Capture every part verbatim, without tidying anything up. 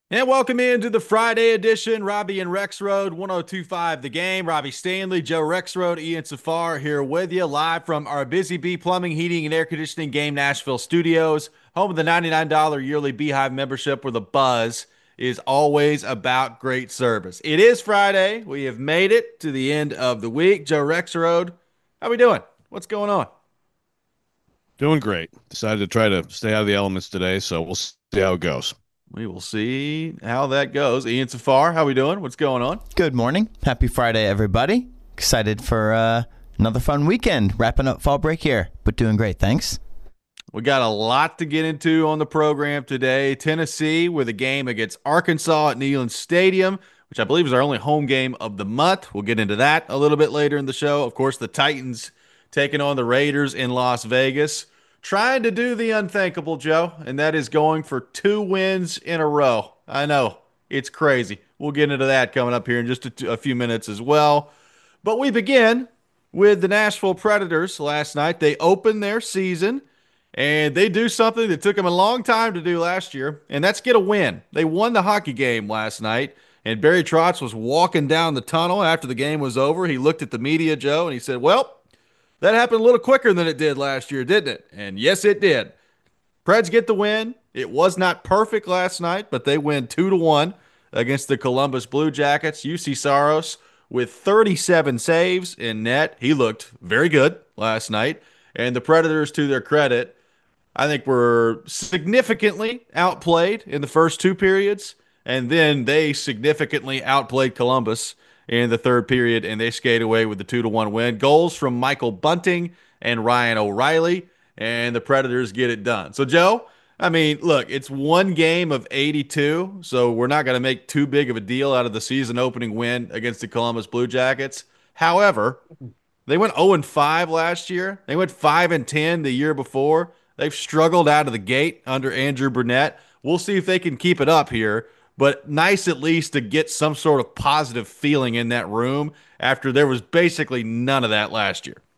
And welcome into the Friday edition. Robbie and Rexroad, one oh two point five The Game. Robbie Stanley, Joe Rexroad, Ian Safar here with you live from our Busy Bee Plumbing, Heating, and Air Conditioning Game Nashville studios, home of the ninety-nine dollars yearly Beehive membership where the buzz is always about great service. It is Friday. We have made it to the end of the week. Joe Rexroad, how we doing? What's going on? Doing great. Decided to try to stay out of the elements today, so we'll see how it goes. We will see how that goes. Ian Safar, how we doing? What's going on? Good morning. Happy Friday, everybody. Excited for uh, another fun weekend. Wrapping up fall break here, but doing great. Thanks. We got a lot to get into on the program today. Tennessee with a game against Arkansas at Neyland Stadium, which I believe is our only home game of the month. We'll get into that a little bit later in the show. Of course, the Titans taking on the Raiders in Las Vegas, trying to do the unthinkable, Joe, and that is going for two wins in a row. I know, it's crazy. We'll get into that coming up here in just a, a few minutes as well. But we begin with the Nashville Predators last night. They opened their season and they do something that took them a long time to do last year, and that's get a win. They won the hockey game last night, and Barry Trotz was walking down the tunnel after the game was over. He looked at the media, Joe, and he said, "Well, that happened a little quicker than it did last year, didn't it?" And yes, it did. Preds get the win. It was not perfect last night, but they win two to one against the Columbus Blue Jackets. U C Saros with thirty-seven saves in net. He looked very good last night. And the Predators, to their credit, I think were significantly outplayed in the first two periods, and then they significantly outplayed Columbus in the third period, and they skate away with the two to one win. Goals from Michael Bunting and Ryan O'Reilly, and the Predators get it done. So, Joe, I mean, look, it's one game of eighty-two, so we're not going to make too big of a deal out of the season opening win against the Columbus Blue Jackets. However, they went oh and five last year. They went five and ten the year before. They've struggled out of the gate under Andrew Burnett. We'll see if they can keep it up here, but nice at least to get some sort of positive feeling in that room after there was basically none of that last year.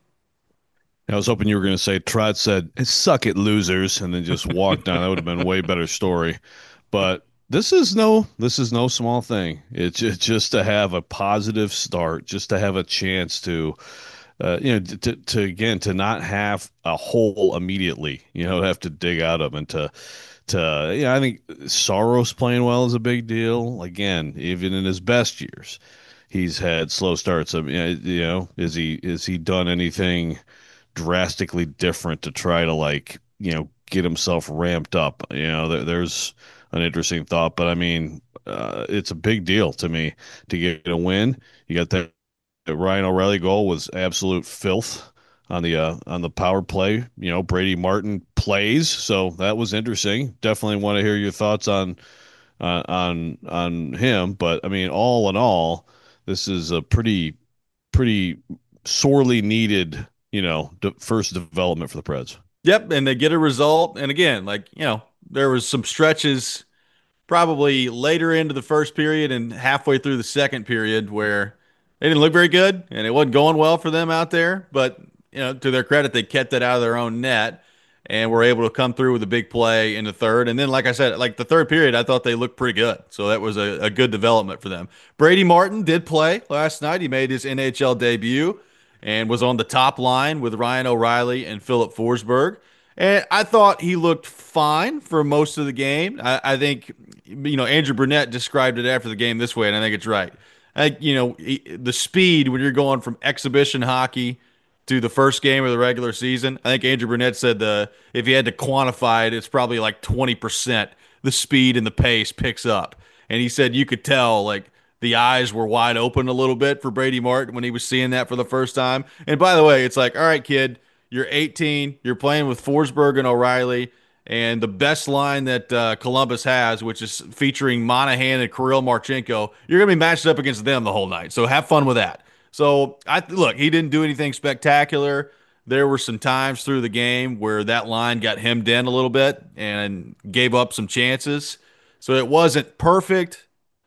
I was hoping you were going to say Trot said, "Suck it, losers," and then just walked on. That would have been a way better story. But this is no, this is no small thing. It's just, just to have a positive start, just to have a chance to, uh, you know, to, to again to not have a hole immediately. You know, have to dig out of and to to yeah. I think Saros playing well is a big deal. Again, even in his best years, he's had slow starts. I mean, you know, is he is he done anything drastically different to try to like you know get himself ramped up? You know, there, there's an interesting thought, but I mean, uh, it's a big deal to me to get a win. You got that Ryan O'Reilly goal was absolute filth on the uh, on the power play. You know, Brady Martin plays, so that was interesting. Definitely want to hear your thoughts on uh, on on him. But I mean, all in all, this is a pretty pretty sorely needed, you know, de first development for the Preds. Yep, and they get a result. And again, like, you know, there was some stretches probably later into the first period and halfway through the second period where they didn't look very good and it wasn't going well for them out there. But, you know, to their credit, they kept it out of their own net and were able to come through with a big play in the third. And then, like I said, like the third period, I thought they looked pretty good. So that was a, a good development for them. Brady Martin did play last night. He made his N H L debut and was on the top line with Ryan O'Reilly and Philip Forsberg. And I thought he looked fine for most of the game. I, I think, you know, Andrew Burnett described it after the game this way, and I think it's right. I, you know, he- the speed when you're going from exhibition hockey to the first game of the regular season. I think Andrew Burnett said the if he had to quantify it, it's probably like twenty percent the speed and the pace picks up. And he said you could tell like the eyes were wide open a little bit for Brady Martin when he was seeing that for the first time. And by the way, it's like, all right, kid, you're eighteen, you're playing with Forsberg and O'Reilly, and the best line that uh, Columbus has, which is featuring Monahan and Kirill Marchenko, you're going to be matched up against them the whole night. So have fun with that. So I look, he didn't do anything spectacular. There were some times through the game where that line got hemmed in a little bit and gave up some chances. So it wasn't perfect,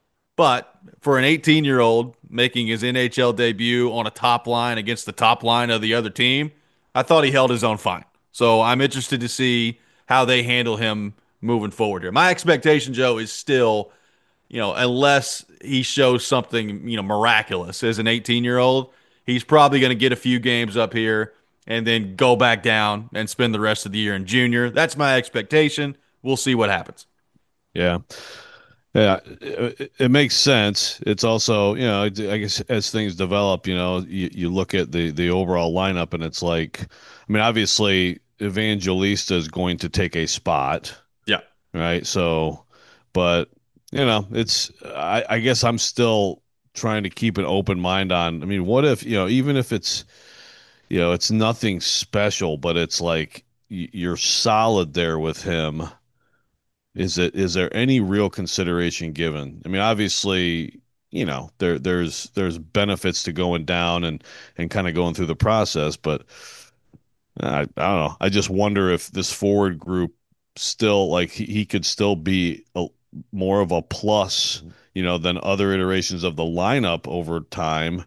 but for an eighteen year old making his N H L debut on a top line against the top line of the other team, I thought he held his own fine. So I'm interested to see how they handle him moving forward here. My expectation, Joe, is still you know, unless he shows something, you know, miraculous as an eighteen year old, he's probably going to get a few games up here and then go back down and spend the rest of the year in junior. That's my expectation. We'll see what happens. Yeah. Yeah, it, it makes sense. It's also, you know, I guess as things develop, you know, you, you look at the the overall lineup and it's like, I mean, obviously Evangelista is going to take a spot, Yeah. right? So, but you know, it's I, I guess I'm still trying to keep an open mind on. I mean, what if, you know, even if it's, you know, it's nothing special, but it's like y- you're solid there with him. Is it is there any real consideration given? I mean, obviously, you know, there there's there's benefits to going down and and kind of going through the process, but I, I don't know. I just wonder if this forward group still like he, he could still be a, more of a plus, you know, than other iterations of the lineup over time,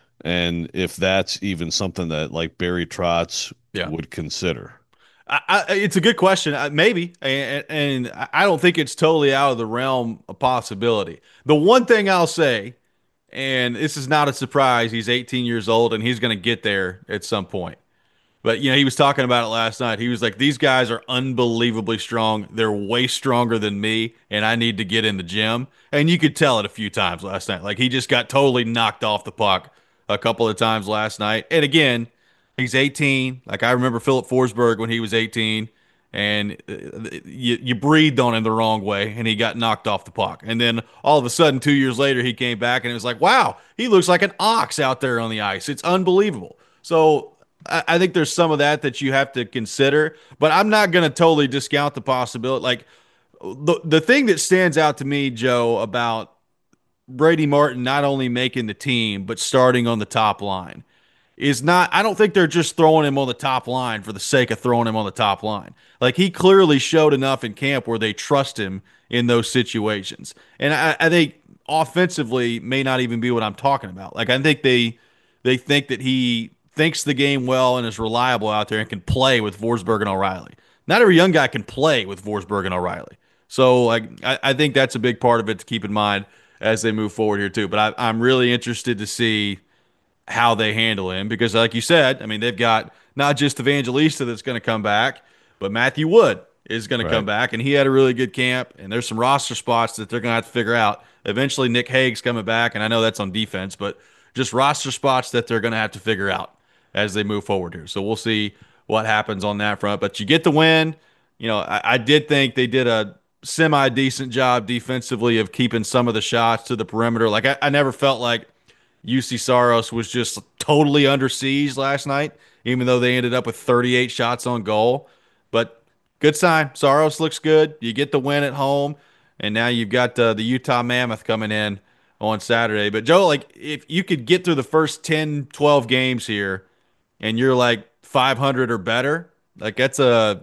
and if that's even something that like Barry Trotz Yeah. would consider. I, I, it's a good question. Uh, maybe, and, and I don't think it's totally out of the realm of possibility. The one thing I'll say, and this is not a surprise, he's eighteen years old and he's going to get there at some point. But you know, he was talking about it last night. He was like, "These guys are unbelievably strong. They're way stronger than me, and I need to get in the gym." And you could tell it a few times last night. Like he just got totally knocked off the puck a couple of times last night. And again, he's eighteen. Like I remember Philip Forsberg when he was eighteen, and uh, you you breathed on him the wrong way, and he got knocked off the puck. And then all of a sudden, two years later, he came back, and it was like, "Wow, he looks like an ox out there on the ice. It's unbelievable." So I I think there's some of that that you have to consider, but I'm not going to totally discount the possibility. Like the the thing that stands out to me, Joe, about Brady Martin not only making the team but starting on the top line is not, I don't think they're just throwing him on the top line for the sake of throwing him on the top line. Like he clearly showed enough in camp where they trust him in those situations. And I, I think offensively may not even be what I'm talking about. Like I think they they think that he thinks the game well and is reliable out there and can play with Forsberg and O'Reilly. Not every young guy can play with Forsberg and O'Reilly. So like I, I think that's a big part of it to keep in mind as they move forward here too. But I, I'm really interested to see how they handle him because, like you said, I mean, they've got not just Evangelista that's going to come back, but Matthew Wood is going to come Right. back, and he had a really good camp. And there's some roster spots that they're going to have to figure out. Eventually, Nick Hague's coming back, and I know that's on defense, but just roster spots that they're going to have to figure out as they move forward here. So we'll see what happens on that front. But you get the win. You know, I, I did think they did a semi decent job defensively of keeping some of the shots to the perimeter. Like I, I never felt like U C Saros was just totally under siege last night, even though they ended up with thirty-eight shots on goal. But good sign. Saros looks good. You get the win at home, and now you've got uh, the Utah Mammoth coming in on Saturday. But Joe, like if you could get through the first ten, twelve games here and you're like five hundred or better, like that's a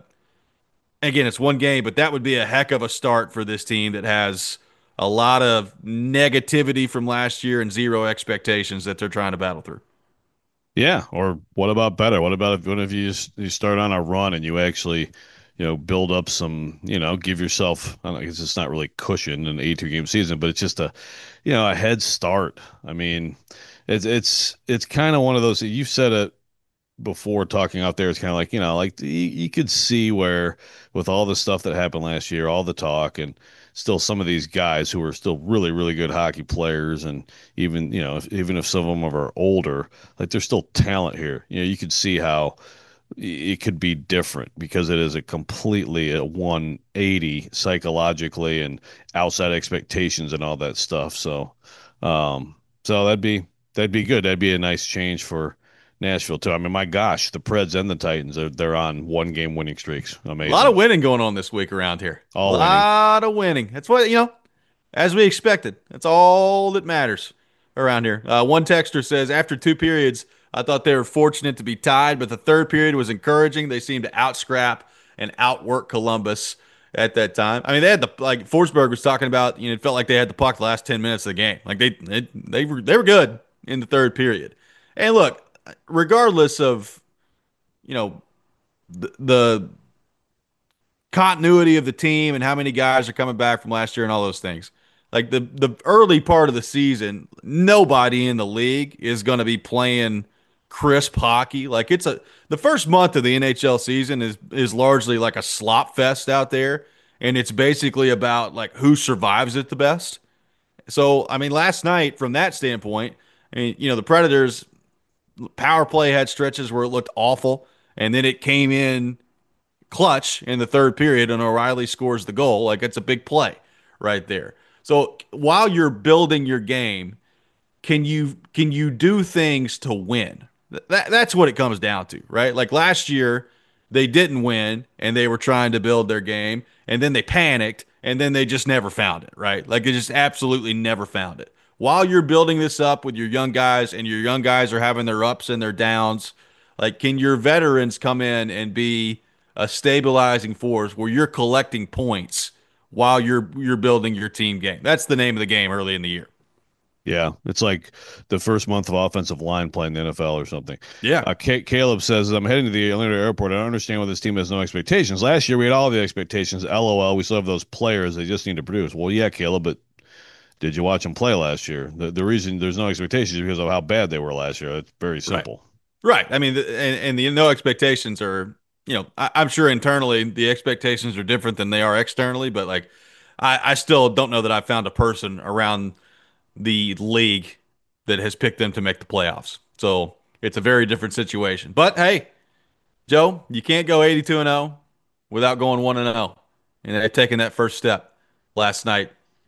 again, it's one game, but that would be a heck of a start for this team that has a lot of negativity from last year and zero expectations that they're trying to battle through. Yeah, or what about better? What about if what if you s- you start on a run and you actually, you know, build up some, you know, give yourself, I don't know, 'cause it's not really cushion in an eighty-two game season, but it's just a, you know, a head start. I mean, it's it's it's kind of one of those, you've said it before talking out there. It's kind of like, you know, like you, you could see where with all the stuff that happened last year, all the talk, and still some of these guys who are still really, really good hockey players, and even, you know, if, even if some of them are older, like there's still talent here. You know, you could see how it could be different because it is a completely a one eighty psychologically and outside expectations and all that stuff. So, um, so that'd be that'd be good. That'd be a nice change for Nashville too. I mean, my gosh, the Preds and the Titans are they're on one game winning streaks. A lot of Amazing. winning going on this week around here. A All winning. lot of winning. That's what, you know, as we expected. That's all that matters around here. Uh, one texter says, after two periods, I thought they were fortunate to be tied, but the third period was encouraging. They seemed to outscrap and outwork Columbus at that time. I mean, they had the, like Forsberg was talking about, you know, it felt like they had the puck the last ten minutes of the game. Like they, they, they were, they were good in the third period. And look, regardless of, you know, the, the continuity of the team and how many guys are coming back from last year and all those things. Like the the early part of the season, nobody in the league is going to be playing crisp hockey. Like it's a the first month of the N H L season is is largely like a slop fest out there, and it's basically about like who survives it the best. So, I mean, last night from that standpoint, I mean, you know, the Predators power play had stretches where it looked awful, and then it came in clutch in the third period, and O'Reilly scores the goal. Like it's a big play right there. So while you're building your game, can you can you do things to win? That that's what it comes down to, right? Like last year, they didn't win and they were trying to build their game, and then they panicked and then they just never found it, right? Like they just absolutely never found it. While you're building this up with your young guys and your young guys are having their ups and their downs, like can your veterans come in and be a stabilizing force where you're collecting points while you're you're building your team game? That's the name of the game early in the year. Yeah, it's like the first month of offensive line playing the N F L or something. Yeah. Uh, C- Caleb says, I'm heading to the Orlando airport. I don't understand why this team has no expectations. Last year, we had all the expectations. LOL, we still have those players. They just need to produce. Well, yeah, Caleb, but did you watch them play last year? The, the reason there's no expectations is because of how bad they were last year. It's very simple. Right. right. I mean, the, and, and the no expectations are, you know, I, I'm sure internally the expectations are different than they are externally, but like, I, I still don't know that I found a person around the league that has picked them to make the playoffs. So it's a very different situation. But hey, Joe, you can't go eighty-two and oh without going one and oh. And they're taking that first step last night.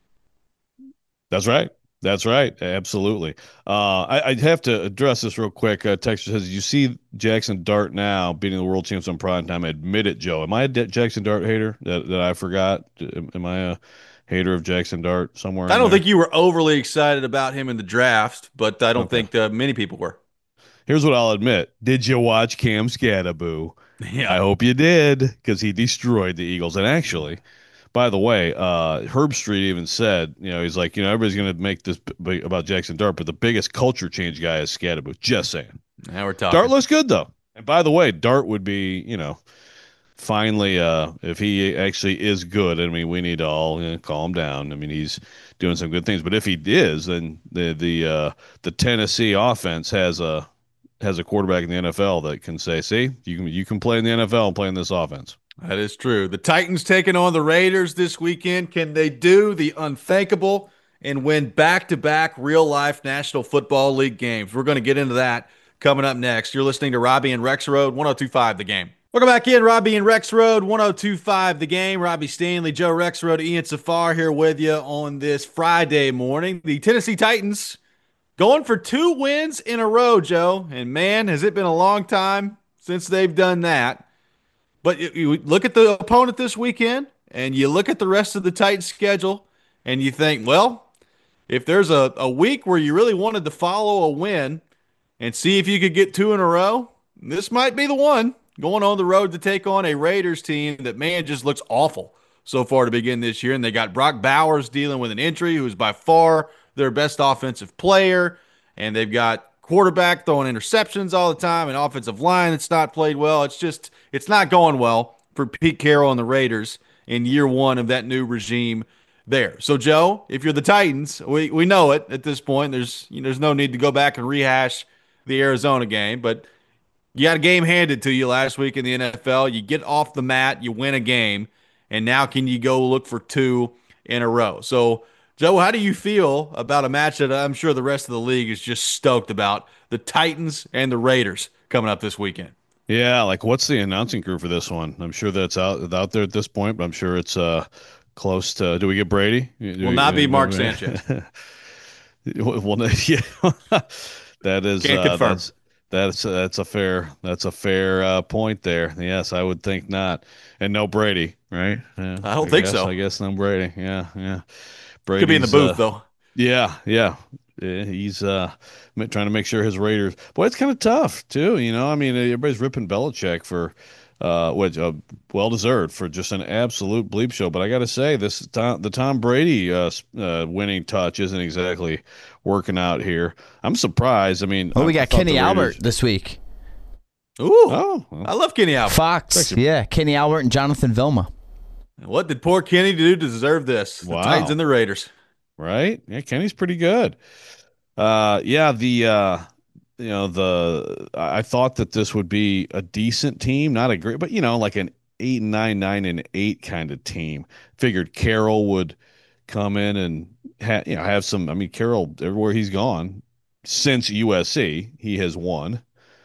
That's right. That's right. Absolutely. Uh, I, I have to address this real quick. Uh, Texture says, you see Jackson Dart now beating the world champs on prime time. Admit it, Joe. Am I a D- Jackson Dart hater that, that I forgot? Am, am I a hater of Jackson Dart somewhere? I don't there? think you were overly excited about him in the draft, but I don't Okay. think uh, many people were. Here's what I'll admit. Did you watch Cam Scattaboo? Yeah. I hope you did, because he destroyed the Eagles. And actually, by the way, uh, Herb Street even said, you know, he's like, you know, everybody's going to make this b- about Jackson Dart, but the biggest culture change guy is Scattaboo. Just saying. Now we're talking. Dart looks good, though. And by the way, Dart would be, you know, finally, uh, if he actually is good, I mean, we need to all you know, calm down. I mean, he's doing some good things, but if he is, then the the uh, the Tennessee offense has a has a quarterback in the N F L that can say, "See, you can you can play in the N F L and play in this offense." That is true. The Titans taking on the Raiders this weekend. Can they do the unthinkable and win back-to-back real-life National Football League games? We're going to get into that coming up next. You're listening to Robbie and Rex Road, one oh two point five The Game. Welcome back in, Robbie and Rex Road, one oh two point five The Game. Robbie Stanley, Joe Rex Road, Ian Safar here with you on this Friday morning. The Tennessee Titans going for two wins in a row, Joe. And man, has it been a long time since they've done that. But you, you look at the opponent this weekend, and you look at the rest of the Titans schedule, and you think, well, if there's a, a week where you really wanted to follow a win and see if you could get two in a row, this might be the one. Going on the road to take on a Raiders team that, man, just looks awful so far to begin this year. And they got Brock Bowers dealing with an injury, who's by far their best offensive player. And they've got quarterback throwing interceptions all the time, and offensive line that's not played well. It's just, it's not going well for Pete Carroll and the Raiders in year one of that new regime there. So, Joe, if you're the Titans, we, we know it at this point. There's, you know, there's no need to go back and rehash the Arizona game, but you got a game handed to you last week in the N F L. You get off the mat, you win a game, and now can you go look for two in a row? So, Joe, how do you feel about a match that I'm sure the rest of the league is just stoked about, the Titans and the Raiders coming up this weekend? Yeah, like what's the announcing crew for this one? I'm sure that's out out there at this point, but I'm sure it's uh close to. Do we get Brady? Do Will we, not be Mark we, Sanchez. well, yeah, that is Can't uh, confirm. that's that's that's a fair that's a fair uh, point there. Yes, I would think not, and no Brady, right? Yeah, I don't think guess, so. I guess no Brady. Yeah, yeah. Brady's, Could be in the booth, uh, though. Yeah, yeah. Yeah, he's uh, ma- trying to make sure his Raiders. Boy, it's kind of tough too. You know, I mean, everybody's ripping Belichick for, uh, what, uh, well deserved for just an absolute bleep show. But I got to say, this Tom, the Tom Brady uh, s- uh, winning touch isn't exactly working out here. I'm surprised. I mean, Oh, I- we I got thought Kenny the Albert Raiders- this week. Ooh, Oh, well, I love Kenny Albert. Fox. Actually- Yeah, Kenny Albert and Jonathan Vilma. What did poor Kenny do to deserve this? The Wow. Titans and the Raiders. right? Yeah, Kenny's pretty good. Uh, yeah, the uh, you know the I I thought that this would be a decent team, not a great, but you know like an eight and nine, nine and eight kind of team. Figured Carroll would come in and ha you know have some. I mean, Carroll everywhere he's gone since U S C, he has won.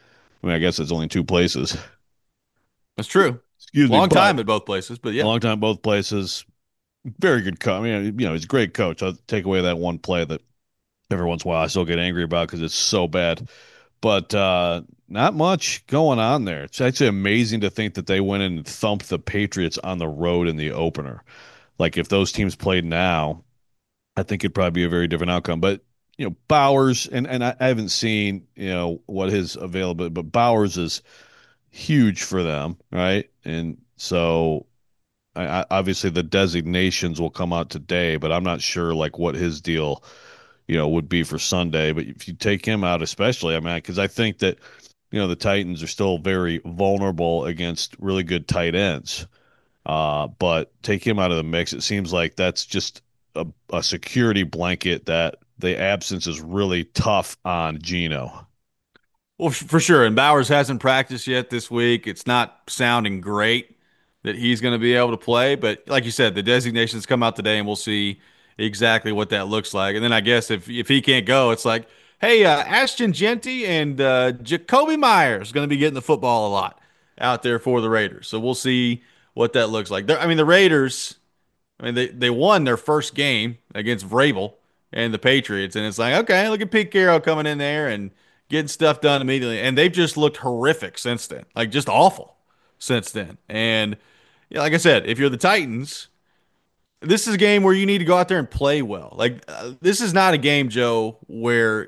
I mean, I guess it's only two places. That's true. Excuse me, Long but time at both places, but a yeah. long time both places. Very good coach. I mean, you know, he's a great coach. I'll take away that one play that every once in a while I still get angry about because it's so bad. But uh, not much going on there. It's actually amazing to think that they went and thumped the Patriots on the road in the opener. Like if those teams played now, I think it'd probably be a very different outcome. But you know, Bowers and and I, I haven't seen you know what his availability, but Bowers is huge for them, right? And so I, I, obviously the designations will come out today, but I'm not sure like what his deal you know, would be for Sunday. But if you take him out, especially, I mean, because I think that, you know, the Titans are still very vulnerable against really good tight ends. Uh, but take him out of the mix. It seems like that's just a, a security blanket that the absence is really tough on Geno. Well, f- for sure. And Bowers hasn't practiced yet this week. It's not sounding great that he's going to be able to play. But like you said, the designations come out today, and we'll see exactly what that looks like. And then I guess if if he can't go, it's like, hey, uh, Ashton Genty and uh, Jacoby Myers going to be getting the football a lot out there for the Raiders. So we'll see what that looks like. They're, I mean, the Raiders. I mean, they, they won their first game against Vrabel and the Patriots, and it's like, okay, look at Pete Carroll coming in there and getting stuff done immediately, and they've just looked horrific since then, like just awful since then. And yeah, like I said, if you're the Titans, this is a game where you need to go out there and play well. Like uh, this is not a game, Joe, where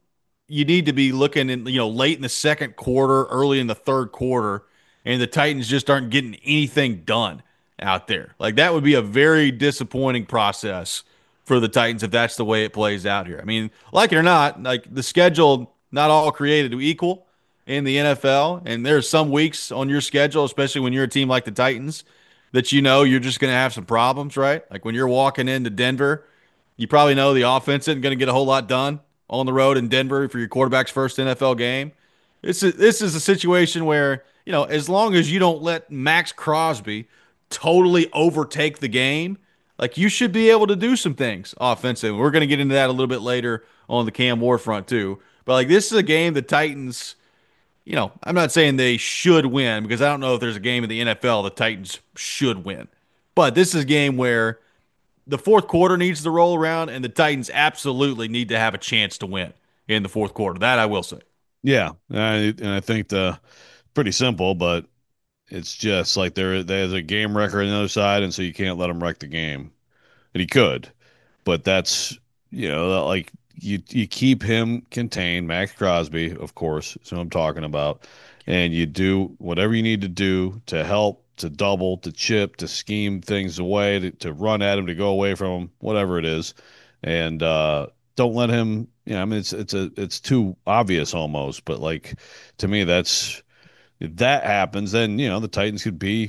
you need to be looking in, you know, late in the second quarter, early in the third quarter, and the Titans just aren't getting anything done out there. Like that would be a very disappointing process for the Titans if that's the way it plays out here. I mean, like it or not, like the schedule not all created to equal in the N F L, and there's some weeks on your schedule, especially when you're a team like the Titans, that you know you're just going to have some problems, right? Like when you're walking into Denver, you probably know the offense isn't going to get a whole lot done on the road in Denver for your quarterback's first N F L game. This is this is a situation where, you know, as long as you don't let Max Crosby totally overtake the game, like you should be able to do some things offensively. We're going to get into that a little bit later on the Cam Ward front too. But like this is a game the Titans, you know, I'm not saying they should win because I don't know if there's a game in the N F L the Titans should win. But this is a game where the fourth quarter needs to roll around, and the Titans absolutely need to have a chance to win in the fourth quarter. That I will say. Yeah, I, and I think the pretty simple, but it's just like there there's a game wrecker on the other side, and so you can't let him wreck the game. And he could, but that's you know like you you keep him contained. Max Crosby, of course, is who I'm talking about, and you do whatever you need to do to help, to double, to chip, to scheme things away, to, to run at him, to go away from him, whatever it is, and uh, don't let him. You know, I mean, it's it's a it's too obvious almost, but like to me, that's if that happens, then you know the Titans could be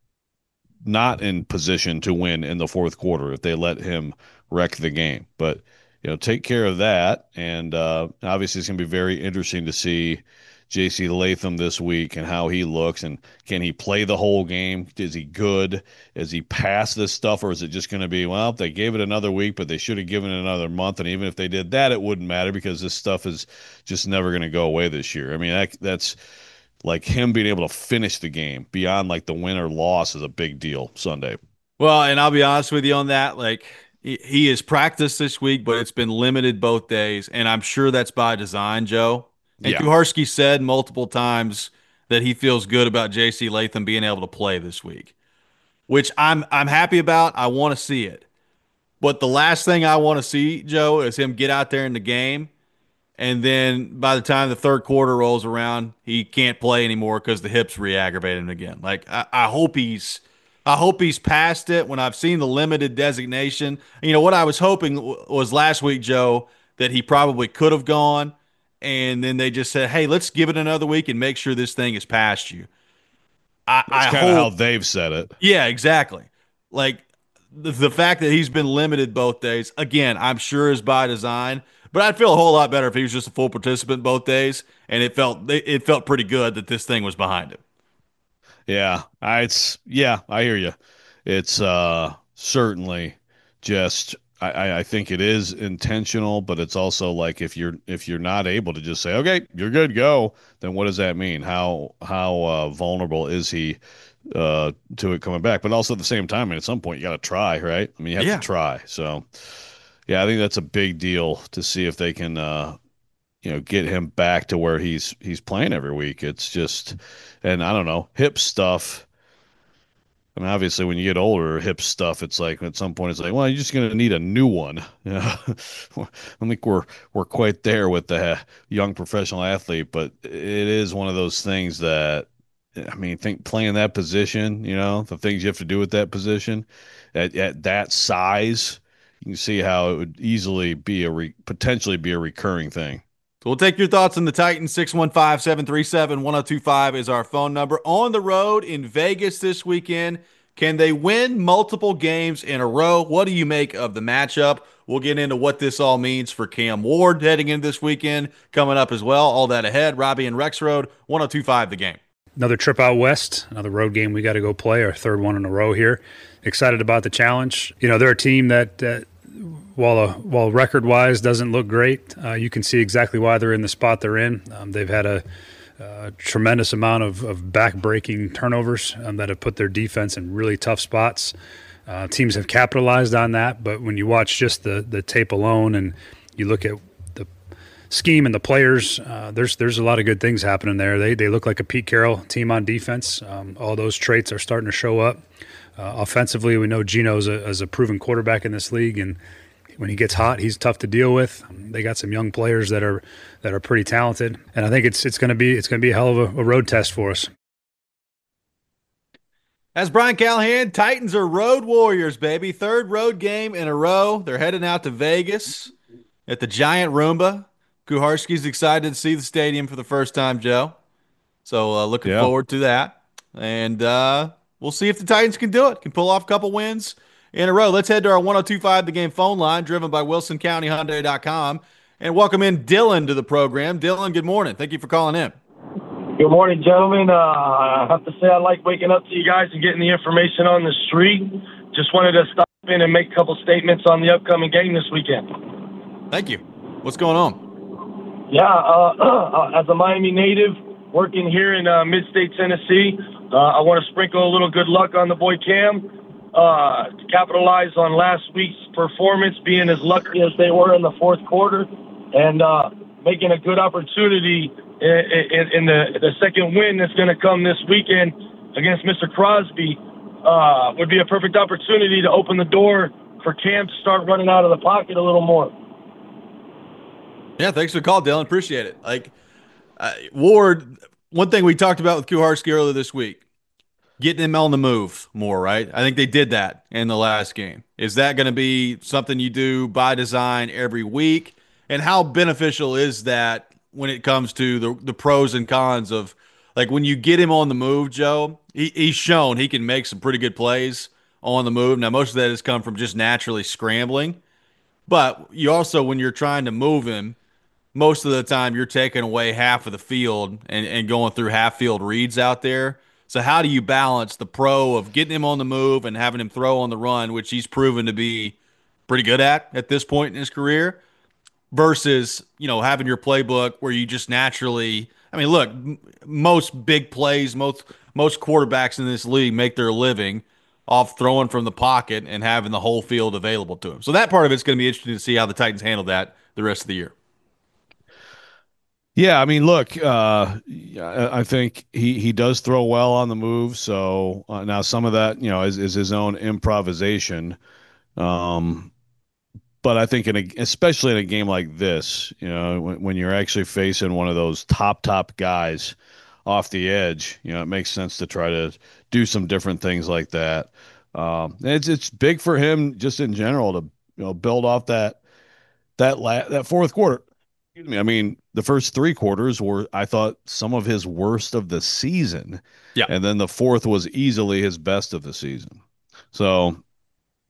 not in position to win in the fourth quarter if they let him wreck the game. But you know, take care of that, and uh, obviously it's going to be very interesting to see J C Latham this week and how he looks, and can he play the whole game? Is he good? Is he past this stuff, or is it just going to be well? They gave it another week, but they should have given it another month, and even if they did that, it wouldn't matter because this stuff is just never going to go away this year. I mean, that, that's like him being able to finish the game beyond like the win or loss is a big deal Sunday. Well, and I'll be honest with you on that. Like he, he has practiced this week, but it's been limited both days, and I'm sure that's by design, Joe. And Yeah. Kuharski said multiple times that he feels good about J C Latham being able to play this week, which I'm I'm happy about. I want to see it. But the last thing I want to see, Joe, is him get out there in the game and then by the time the third quarter rolls around, he can't play anymore because the hips re-aggravate him again. Like I, I hope he's, I hope he's past it. When I've seen the limited designation, you know what I was hoping was last week, Joe, that he probably could have gone, and then they just said, "Hey, let's give it another week and make sure this thing is past you." I, That's I kind of how hope, they've said it. yeah, exactly. Like the, the fact that he's been limited both days, again, I'm sure is by design. But I'd feel a whole lot better if he was just a full participant both days, and it felt it, it felt pretty good that this thing was behind him. Yeah, I, it's yeah, I hear you. It's uh certainly just I, I I think it is intentional, but it's also like if you're if you're not able to just say, okay, you're good, go, then what does that mean? How how uh, vulnerable is he uh to it coming back? But also at the same time, I mean, at some point you got to try, right? I mean, you have to Yeah. try. So yeah, I think that's a big deal to see if they can uh you know get him back to where he's he's playing every week. It's just, and I don't know, hip stuff. I mean, obviously, when you get older, hip stuff, it's like at some point, it's like, well, you're just going to need a new one. Yeah, I don't think we're we're quite there with the young professional athlete, but it is one of those things that, I mean, think playing that position, you know, the things you have to do with that position at at that size, you can see how it would easily be a re potentially be a recurring thing. So we'll take your thoughts on the Titans. six one five, seven three seven, one oh two five is our phone number. On the road in Vegas this weekend, can they win multiple games in a row? What do you make of the matchup? We'll get into what this all means for Cam Ward heading into this weekend, coming up as well. All that ahead. Robbie and Rex Road, one oh two five the game. Another trip out west, another road game we got to go play, our third one in a row here. Excited about the challenge. You know, they're a team that, uh, while uh, while record-wise doesn't look great, uh, you can see exactly why they're in the spot they're in. Um, they've had a, a tremendous amount of, of back-breaking turnovers um, that have put their defense in really tough spots. Uh, teams have capitalized on that, but when you watch just the, the tape alone and you look at the scheme and the players, uh, there's there's a lot of good things happening there. They they look like a Pete Carroll team on defense. Um, all those traits are starting to show up. Uh, offensively, we know Geno's a, is a proven quarterback in this league, and when he gets hot, he's tough to deal with. Um, they got some young players that are that are pretty talented, and I think it's it's going to be it's going to be a hell of a, a road test for us. As Brian Callahan, Titans are road warriors, baby. Third road game in a row. They're heading out to Vegas at the Giant Roomba. Kuharski's excited to see the stadium for the first time, Joe. So uh, looking Yeah. forward to that. And uh, we'll see if the Titans can do it, can pull off a couple wins in a row. Let's head to our one oh two five The Game phone line, driven by Wilson County Hyundai dot com, and welcome in Dylan to the program. Dylan, good morning. Thank you for calling in. Good morning, gentlemen. Uh, I have to say I like waking up to you guys and getting the information on the street. Just wanted to stop in and make a couple statements on the upcoming game this weekend. Thank you. What's going on? Yeah, uh, as a Miami native working here in uh, mid-state Tennessee, uh, I want to sprinkle a little good luck on the boy Cam uh, to capitalize on last week's performance, being as lucky as they were in the fourth quarter, and uh, making a good opportunity in, in, in the, the second win that's going to come this weekend against Mister Crosby. Uh, would be a perfect opportunity to open the door for Cam to start running out of the pocket a little more. Yeah, thanks for the call, Dylan. Appreciate it. Like uh, Ward, one thing we talked about with Kuharski earlier this week, getting him on the move more, right? I think they did that in the last game. Is that going to be something you do by design every week? And how beneficial is that when it comes to the the pros and cons of, like, when you get him on the move, Joe, he, he's shown he can make some pretty good plays on the move. Now, most of that has come from just naturally scrambling. But you also, when you're trying to move him, most of the time you're taking away half of the field and, and going through half field reads out there. So how do you balance the pro of getting him on the move and having him throw on the run, which he's proven to be pretty good at at this point in his career, versus, you know, having your playbook where you just naturally, I mean, look, m- most big plays, most most quarterbacks in this league make their living off throwing from the pocket and having the whole field available to them. So that part of it's going to be interesting to see how the Titans handle that the rest of the year. Yeah, I mean, look, uh, I think he, he does throw well on the move. So uh, now some of that, you know, is, is his own improvisation. Um, but I think in a, especially in a game like this, you know, when, when you're actually facing one of those top, top guys off the edge, you know, it makes sense to try to do some different things like that. Um, and it's, it's big for him just in general to, you know, build off that, that, la- that fourth quarter. Excuse me. I mean, the first three quarters were, I thought, some of his worst of the season. Yeah. And then the fourth was easily his best of the season. So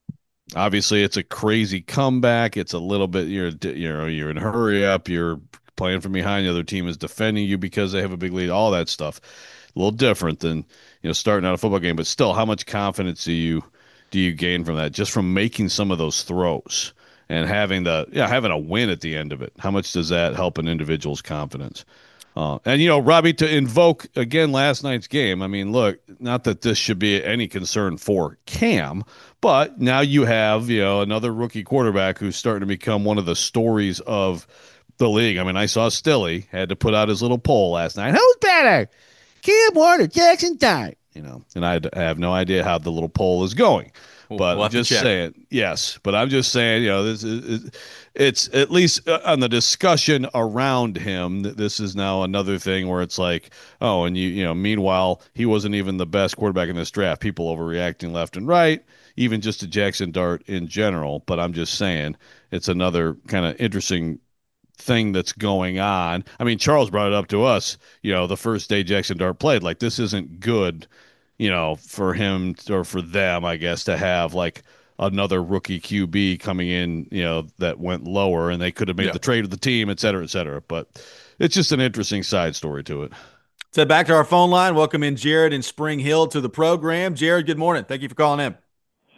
Obviously, it's a crazy comeback. It's a little bit you're you know you're in a hurry up. You're playing from behind. The other team is defending you because they have a big lead. All that stuff, a little different than you know starting out a football game. But still, how much confidence do you do you gain from that? Just from making some of those throws and having the yeah having a win at the end of it. How much does that help an individual's confidence? Uh, and you know, Robbie, to invoke again last night's game. I mean, look, not that this should be any concern for Cam, but now you have you know another rookie quarterback who's starting to become one of the stories of the league. I mean, I saw Stilly had to put out his little poll last night. Who's better, Cam Ward or Jackson Dart? You know, and I have no idea how the little poll is going. But We'll I'm have to just check. saying, yes. But I'm just saying, you know, this is it's at least uh, on the discussion around him. th- This is now another thing where it's like, oh, and you, you know, meanwhile, he wasn't even the best quarterback in this draft. People overreacting left and right, even just to Jackson Dart in general. But I'm just saying, it's another kind of interesting thing that's going on. I mean, Charles brought it up to us, you know, the first day Jackson Dart played, like this isn't good, you know, for him or for them, I guess, to have like another rookie Q B coming in, you know, that went lower and they could have made Yeah. the trade with the team, et cetera, et cetera. But it's just an interesting side story to it. So back to our phone line. Welcome in Jared in Spring Hill to the program. Jared, good morning. Thank you for calling in.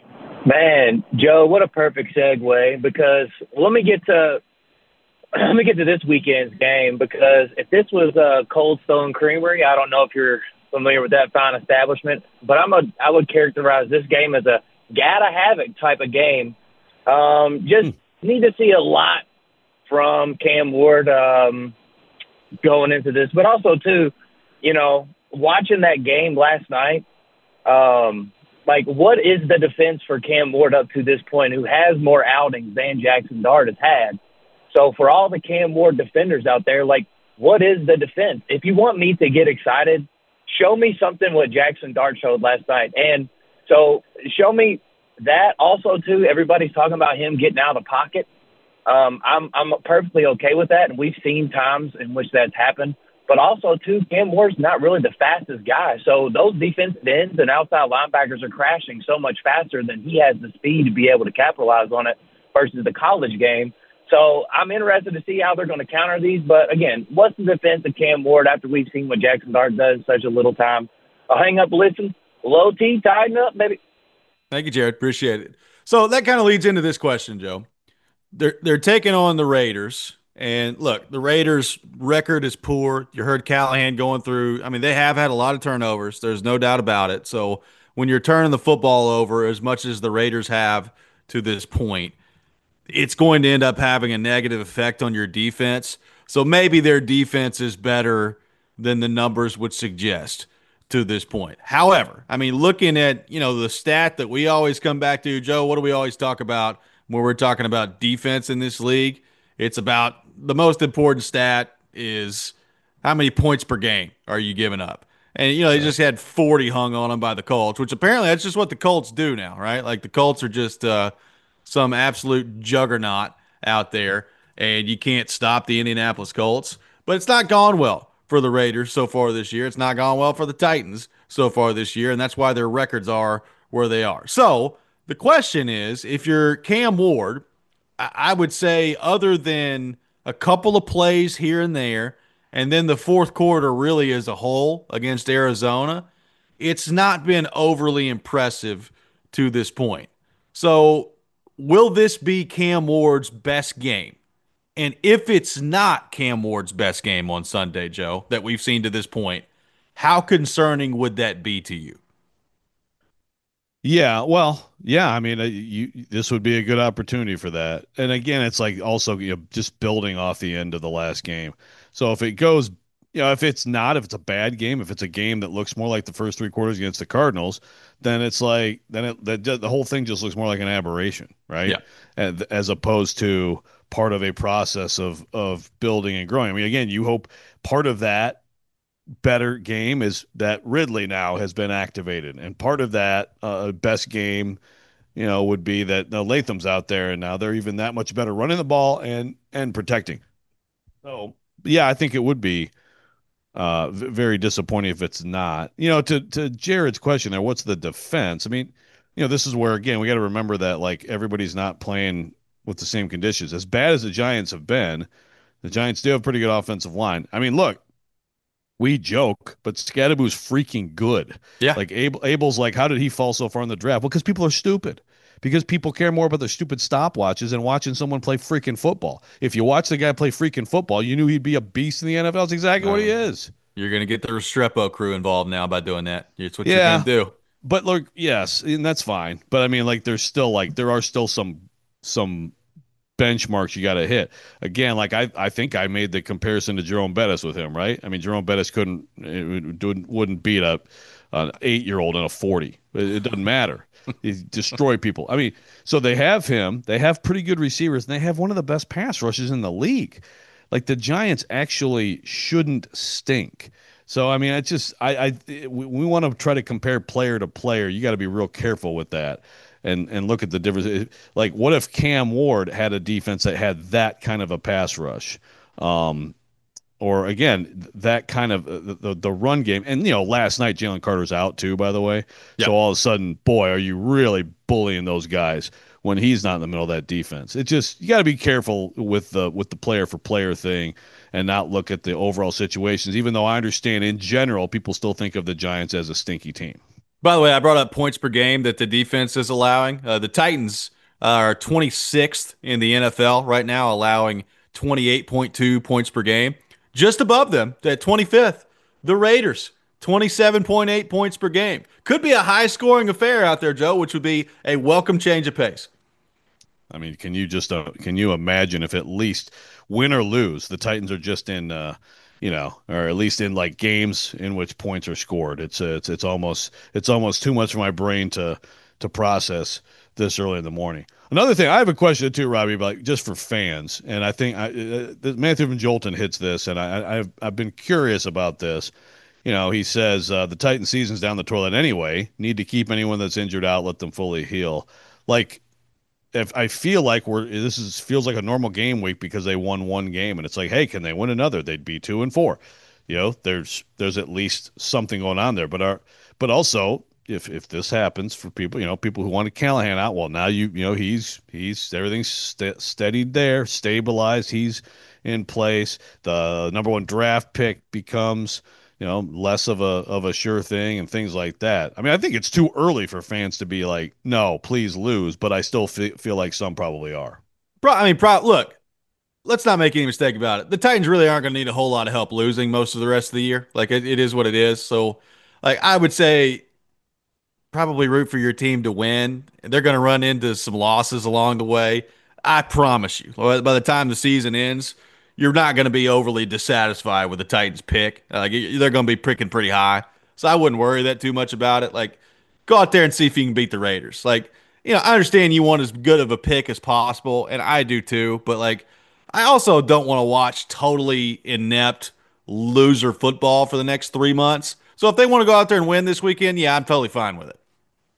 Man, Joe, what a perfect segue because let me get to let me get to this weekend's game because if this was a Cold Stone Creamery, I don't know if you're familiar with that fine establishment, but I'm a I would characterize this game as a gotta have it type of game. Um, just need to see a lot from Cam Ward um, going into this, but also too, you know, watching that game last night. Um, like, what is the defense for Cam Ward up to this point, who has more outings than Jackson Dart has had? So for all the Cam Ward defenders out there, like, what is the defense? If you want me to get excited, show me something what Jackson Dart showed last night. And so show me that. Also, too, everybody's talking about him getting out of the pocket. Um, I'm I'm perfectly okay with that, and we've seen times in which that's happened. But also, too, Cam Ward's not really the fastest guy. So those defensive ends and outside linebackers are crashing so much faster than he has the speed to be able to capitalize on it versus the college game. So I'm interested to see how they're going to counter these. But, again, what's the defense of Cam Ward after we've seen what Jackson Dart does in such a little time? I'll hang up, listen. Low T, tighten up, baby. Thank you, Jared. Appreciate it. So that kind of leads into this question, Joe. They're they're taking on the Raiders. And look, the Raiders' record is poor. You heard Callahan going through. I mean, they have had a lot of turnovers. There's no doubt about it. So when you're turning the football over as much as the Raiders have to this point, it's going to end up having a negative effect on your defense. So maybe their defense is better than the numbers would suggest to this point. However, I mean, looking at, you know, the stat that we always come back to, Joe, what do we always talk about when we're talking about defense in this league? It's about the most important stat is how many points per game are you giving up? And, you know, they just had forty hung on them by the Colts, which apparently that's just what the Colts do now, right? Like the Colts are just uh, some absolute juggernaut out there, and you can't stop the Indianapolis Colts. But it's not gone well for the Raiders so far this year. It's not gone well for the Titans so far this year, and that's why their records are where they are. So the question is, if you're Cam Ward, I I would say other than a couple of plays here and there, and then the fourth quarter really as a whole against Arizona, it's not been overly impressive to this point. So, will this be Cam Ward's best game? And if it's not Cam Ward's best game on Sunday, Joe, that we've seen to this point, how concerning would that be to you? Yeah, well, yeah. I mean, uh, you this would be a good opportunity for that. And again, it's like also you know just building off the end of the last game. So if it goes, you know, if it's not, if it's a bad game, if it's a game that looks more like the first three quarters against the Cardinals, then it's like then it the, the whole thing just looks more like an aberration, right? Yeah. And as opposed to part of a process of of building and growing. I mean, again, you hope part of that better game is that Ridley now has been activated, and part of that uh, best game, you know, would be that uh, Latham's out there, and now they're even that much better running the ball and and protecting. So yeah, I think it would be uh, v- very disappointing if it's not. You know, to to Jared's question there, what's the defense? I mean, you know, this is where, again, we got to remember that, like, everybody's not playing with the same conditions. As bad as the Giants have been, the Giants do have a pretty good offensive line. I mean, look, we joke, but Scadaboo's freaking good. Yeah. Like, Abel, Abel's like, how did he fall so far in the draft? Well, because people are stupid. Because people care more about their stupid stopwatches than watching someone play freaking football. If you watch the guy play freaking football, you knew he'd be a beast in the N F L. That's exactly what he is. You're going to get the Restrepo crew involved now by doing that. It's what Yeah. you're going to do. But look, yes, and that's fine. But I mean, like, there's still like there are still some some benchmarks you got to hit. Again, like I I think I made the comparison to Jerome Bettis with him, right? I mean, Jerome Bettis couldn't it wouldn't beat up an eight year old in a forty. It, it doesn't matter. He destroyed people. I mean, so they have him. They have pretty good receivers, and they have one of the best pass rushes in the league. Like, the Giants actually shouldn't stink. So, I mean, I just, I, I, we, we want to try to compare player to player. You got to be real careful with that, and and look at the difference. Like, what if Cam Ward had a defense that had that kind of a pass rush, um, or again that kind of uh, the the run game? And you know, last night Jalen Carter's out too, by the way. Yep. So all of a sudden, boy, are you really bullying those guys when he's not in the middle of that defense? It just, you got to be careful with the with the player for player thing, and not look at the overall situations, even though I understand in general people still think of the Giants as a stinky team. By the way, I brought up points per game that the defense is allowing. Uh, the Titans are twenty-sixth in the N F L right now, allowing twenty-eight point two points per game. Just above them, at twenty-fifth, the Raiders, twenty-seven point eight points per game. Could be a high-scoring affair out there, Joe, which would be a welcome change of pace. I mean, can you just uh, can you imagine if at least win or lose, the Titans are just in, uh, you know, or at least in like games in which points are scored. It's uh, it's it's almost it's almost too much for my brain to to process this early in the morning. Another thing, I have a question too, Robbie, about just for fans, and I think I, uh, Matthew Van Jolton hits this, and I, I've I've been curious about this. You know, he says uh, the Titan season's down the toilet anyway. Need to keep anyone that's injured out, let them fully heal. Like, if I feel like we're this is feels like a normal game week because they won one game, and it's like, hey, can they win another? They'd be two and four. You know, there's there's at least something going on there. But our but also, if if this happens for people, you know, people who wanted Callahan out, well, now you you know he's he's everything's st- steadied there, stabilized. He's in place. The number one draft pick becomes, you know, less of a of a sure thing, and things like that. I mean, I think it's too early for fans to be like, no, please lose, but I still fe- feel like some probably are. Pro- I mean, pro- look, let's not make any mistake about it. The Titans really aren't going to need a whole lot of help losing most of the rest of the year. Like, it, it is what it is. So, like, I would say probably root for your team to win. They're going to run into some losses along the way. I promise you, by the time the season ends, you're not going to be overly dissatisfied with the Titans pick. Like, they're going to be picking pretty high. So I wouldn't worry that too much about it. Like, go out there and see if you can beat the Raiders. Like, you know, I understand you want as good of a pick as possible, and I do too, but like, I also don't want to watch totally inept loser football for the next three months. So if they want to go out there and win this weekend, yeah, I'm totally fine with it.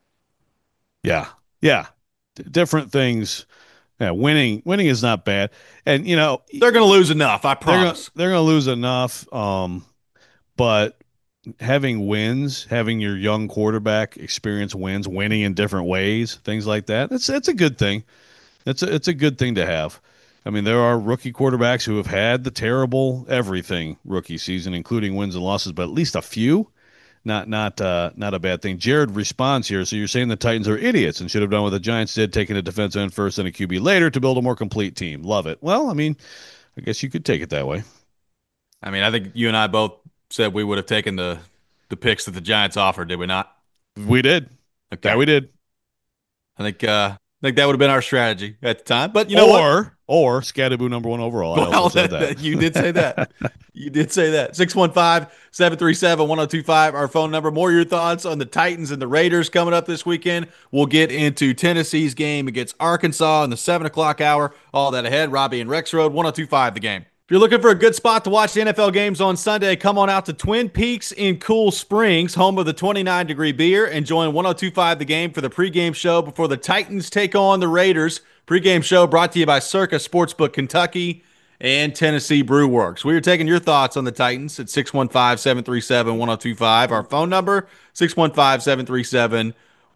Yeah, yeah, D- different things. Yeah, winning winning is not bad, and you know They're going to lose enough, I they're gonna, promise. they're going to lose enough. Um, but having wins, having your young quarterback experience wins, winning in different ways, things like that. That's that's a good thing. It's a it's a good thing to have. I mean, there are rookie quarterbacks who have had the terrible everything rookie season, including wins and losses, but at least a few. Not not uh, not a bad thing. Jared responds here. So you're saying the Titans are idiots and should have done what the Giants did, taking a defensive end first and a Q B later to build a more complete team. Love it. Well, I mean, I guess you could take it that way. I mean, I think you and I both said we would have taken the the picks that the Giants offered, did we not? We did. Okay. That we did. I think uh, I think that would have been our strategy at the time. But you know what? or or Scadaboo number one overall. I Well, also said that. you did say that. You did say that. six one five, seven three seven, one oh two five, our phone number. More of your thoughts on the Titans and the Raiders coming up this weekend. We'll get into Tennessee's game against Arkansas in the seven o'clock hour. All that ahead. Robbie and Rex Road, one oh two five the game. If you're looking for a good spot to watch the N F L games on Sunday, come on out to Twin Peaks in Cool Springs, home of the twenty-nine degree beer, and join one oh two five the game for the pregame show before the Titans take on the Raiders. Pregame show brought to you by Circa Sportsbook Kentucky and Tennessee Brew Works. We are taking your thoughts on the Titans at six one five, seven three seven, one oh two five. Our phone number, six one five, seven three seven,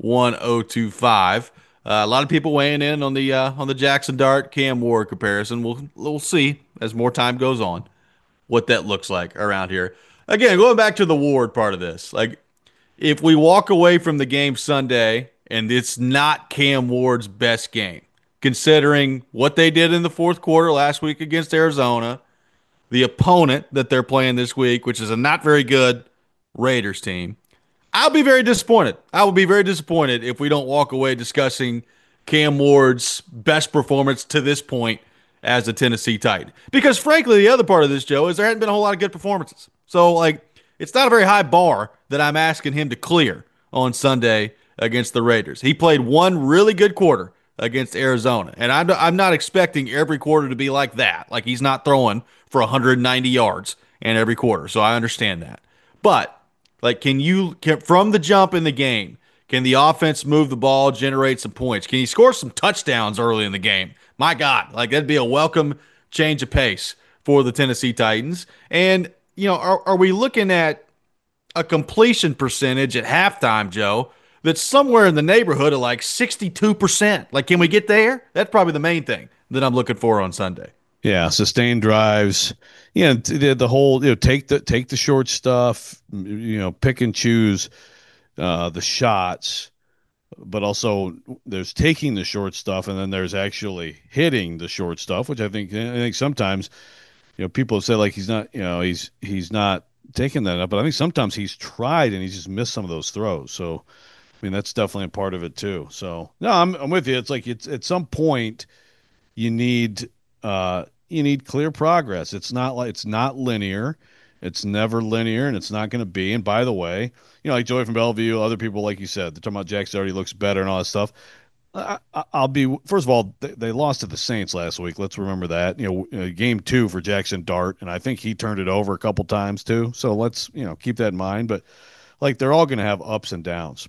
one oh two five. Uh, a lot of people weighing in on the uh, on the Jackson Dart Cam Ward comparison. We'll we'll see as more time goes on what that looks like around here. Again, going back to the Ward part of this, like if we walk away from the game Sunday and it's not Cam Ward's best game, considering what they did in the fourth quarter last week against Arizona, the opponent that they're playing this week, which is a not very good Raiders team, I'll be very disappointed. I will be very disappointed if we don't walk away discussing Cam Ward's best performance to this point as a Tennessee Titan. Because frankly, the other part of this, Joe, is there hadn't been a whole lot of good performances. So, like, it's not a very high bar that I'm asking him to clear on Sunday against the Raiders. He played one really good quarter against Arizona, and I'm, I'm not expecting every quarter to be like that. Like, he's not throwing for one hundred ninety yards in every quarter, so I understand that. But like, can you, can, from the jump in the game, can the offense move the ball, generate some points? Can he score some touchdowns early in the game? My God, like that'd be a welcome change of pace for the Tennessee Titans. And, you know, are, are we looking at a completion percentage at halftime, Joe, that's somewhere in the neighborhood of like sixty-two percent? Like, can we get there? That's probably the main thing that I'm looking for on Sunday. Yeah, sustained drives. Yeah, the, the whole, you know, take the take the short stuff, you know, pick and choose uh, the shots, but also there's taking the short stuff, and then there's actually hitting the short stuff, which I think I think sometimes, you know, people say like he's not, you know, he's he's not taking that up, but I think sometimes he's tried and he's just missed some of those throws. So, I mean, that's definitely a part of it too. So, no, I'm I'm with you. It's like it's at some point you need. Uh, you need clear progress. It's not like it's not linear. It's never linear, and it's not going to be. And by the way, you know, like Joey from Bellevue, other people, like you said, they're talking about Jackson already looks better and all that stuff. I, I'll be first of all, they, they lost to the Saints last week. Let's remember that. You know, game two for Jackson Dart, and I think he turned it over a couple times too. So let's you know keep that in mind. But like they're all going to have ups and downs.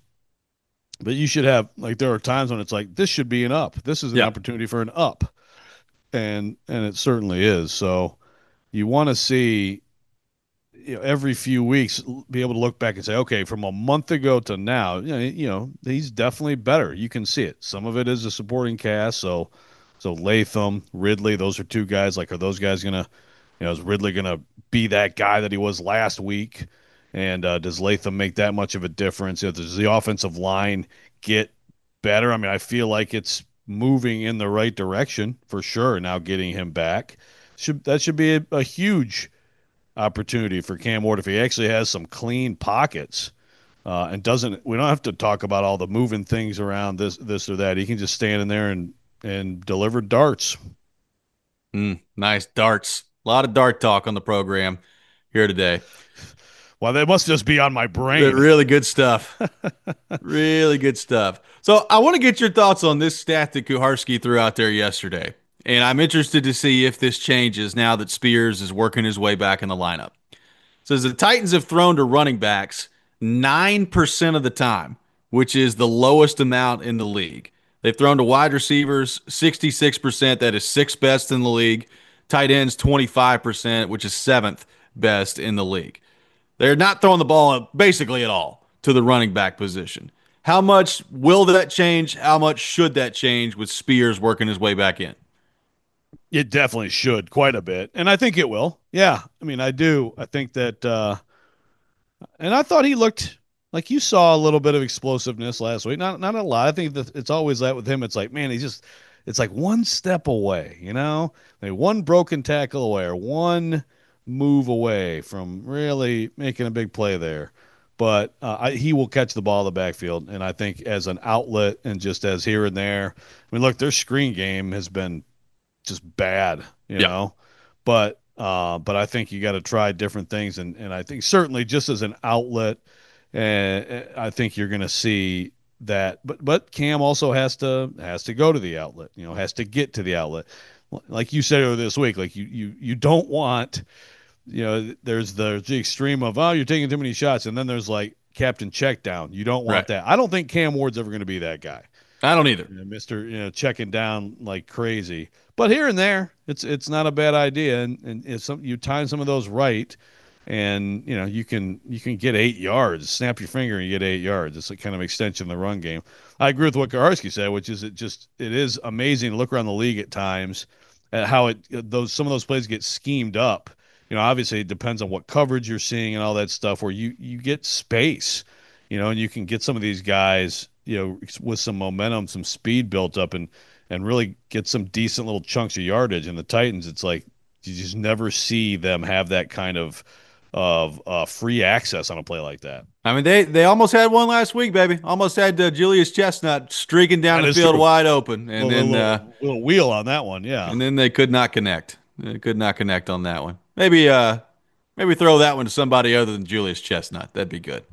But you should have like there are times when it's like this should be an up. This is an yeah. opportunity for an up. And and it certainly is. So you want to see, you know, every few weeks be able to look back and say, okay, from a month ago to now, you know, you know, he's definitely better. You can see it. Some of it is a supporting cast. So so Latham, Ridley, those are two guys. Like, are those guys gonna, you know, is Ridley gonna be that guy that he was last week? And uh, does Latham make that much of a difference? You know, does the offensive line get better? I mean, I feel like it's moving in the right direction for sure. Now getting him back should that should be a, a huge opportunity for Cam Ward if he actually has some clean pockets uh, and doesn't. We don't have to talk about all the moving things around this this or that. He can just stand in there and and deliver darts. Mm, nice darts. A lot of dart talk on the program here today. Well, they must just be on my brain. Really good stuff. Really good stuff. So I want to get your thoughts on this stat that Kuharski threw out there yesterday. And I'm interested to see if this changes now that Spears is working his way back in the lineup. It says the Titans have thrown to running backs nine percent of the time, which is the lowest amount in the league. They've thrown to wide receivers sixty-six percent. That is sixth best in the league. Tight ends twenty-five percent, which is seventh best in the league. They're not throwing the ball basically at all to the running back position. How much will that change? How much should that change with Spears working his way back in? It definitely should quite a bit. And I think it will. Yeah. I mean, I do. I think that, uh, and I thought he looked like you saw a little bit of explosiveness last week. Not, not a lot. I think that it's always that with him. It's like, man, he's just, it's like one step away, you know, like one broken tackle away or one move away from really making a big play there. But uh, I, he will catch the ball in the backfield, and I think as an outlet and just as here and there. I mean, look, their screen game has been just bad, you yep. know. But uh, but I think you got to try different things, and, and I think certainly just as an outlet, uh, I think you're going to see that. But but Cam also has to has to go to the outlet, you know, has to get to the outlet. Like you said earlier this week, like you you you don't want. You know, there's the, the extreme of, oh, you're taking too many shots. And then there's like Captain Checkdown. You don't want right. that. I don't think Cam Ward's ever going to be that guy. I don't either. You know, Mister You know, checking down like crazy. But here and there, it's it's not a bad idea. And, and if some, you time some of those right, and you know you can you can get eight yards. Snap your finger and you get eight yards. It's a kind of extension of the run game. I agree with what Kaharski said, which is it just it is amazing to look around the league at times at how it those some of those plays get schemed up. You know, obviously it depends on what coverage you're seeing and all that stuff. Where you you get space, you know, and you can get some of these guys, you know, with some momentum, some speed built up, and and really get some decent little chunks of yardage. And the Titans, it's like you just never see them have that kind of of uh, free access on a play like that. I mean, they they almost had one last week, baby. Almost had uh, Julius Chestnut streaking down That the is field true. wide open, and a then little, uh, little wheel on that one, yeah. and then they could not connect. They could not connect on that one. Maybe uh, maybe throw that one to somebody other than Julius Chestnut. That'd be good.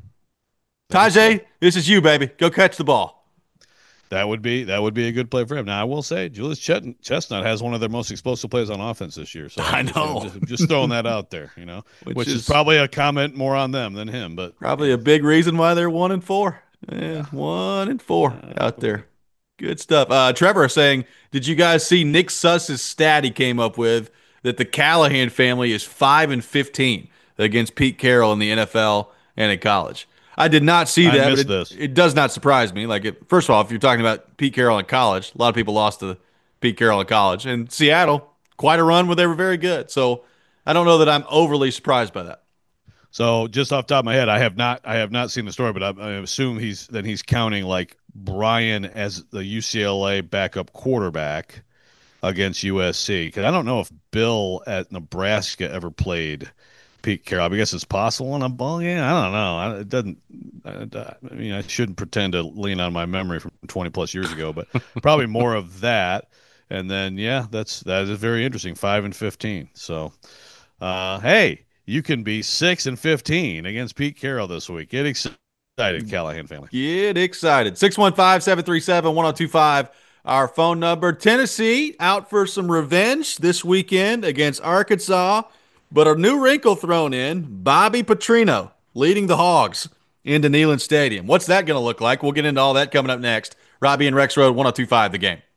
Tajay, this is you, baby. Go catch the ball. That would be that would be a good play for him. Now I will say, Julius Chet- Chestnut has one of their most explosive plays on offense this year. So I I'm just- know. I'm just, just throwing that out there, you know, Which which, is, is- probably a comment more on them than him. But Probably a big reason why they're one and four. Yeah, one and four out there. Good stuff. Uh, Trevor saying, did you guys see Nick Suss's stat he came up with that the Callahan family is five and fifteen against Pete Carroll in the N F L and in college? I did not see I that. missed but it, this. it does not surprise me. Like, it, first of all, if you're talking about Pete Carroll in college, a lot of people lost to Pete Carroll in college, and Seattle, quite a run where they were very good. So I don't know that I'm overly surprised by that. So just off the top of my head, I have not I have not seen the story, but I, I assume he's then he's counting like Brian as the U C L A backup quarterback against U S C, because I don't know if Bill at Nebraska ever played Pete Carroll. I guess it's possible in a ball game. I don't know. I, it doesn't. I, I mean, I shouldn't pretend to lean on my memory from twenty plus years ago, but probably more of that. And then yeah, that's that is very interesting. Five and fifteen. So, uh, hey. You can be six and fifteen against Pete Carroll this week. Get excited, Callahan family. Get excited. six one five, seven three seven, one oh two five, our phone number. Tennessee out for some revenge this weekend against Arkansas, but a new wrinkle thrown in. Bobby Petrino leading the Hogs into Neyland Stadium. What's that going to look like? We'll get into all that coming up next. Robbie and Rex Road, one oh two five, The Game.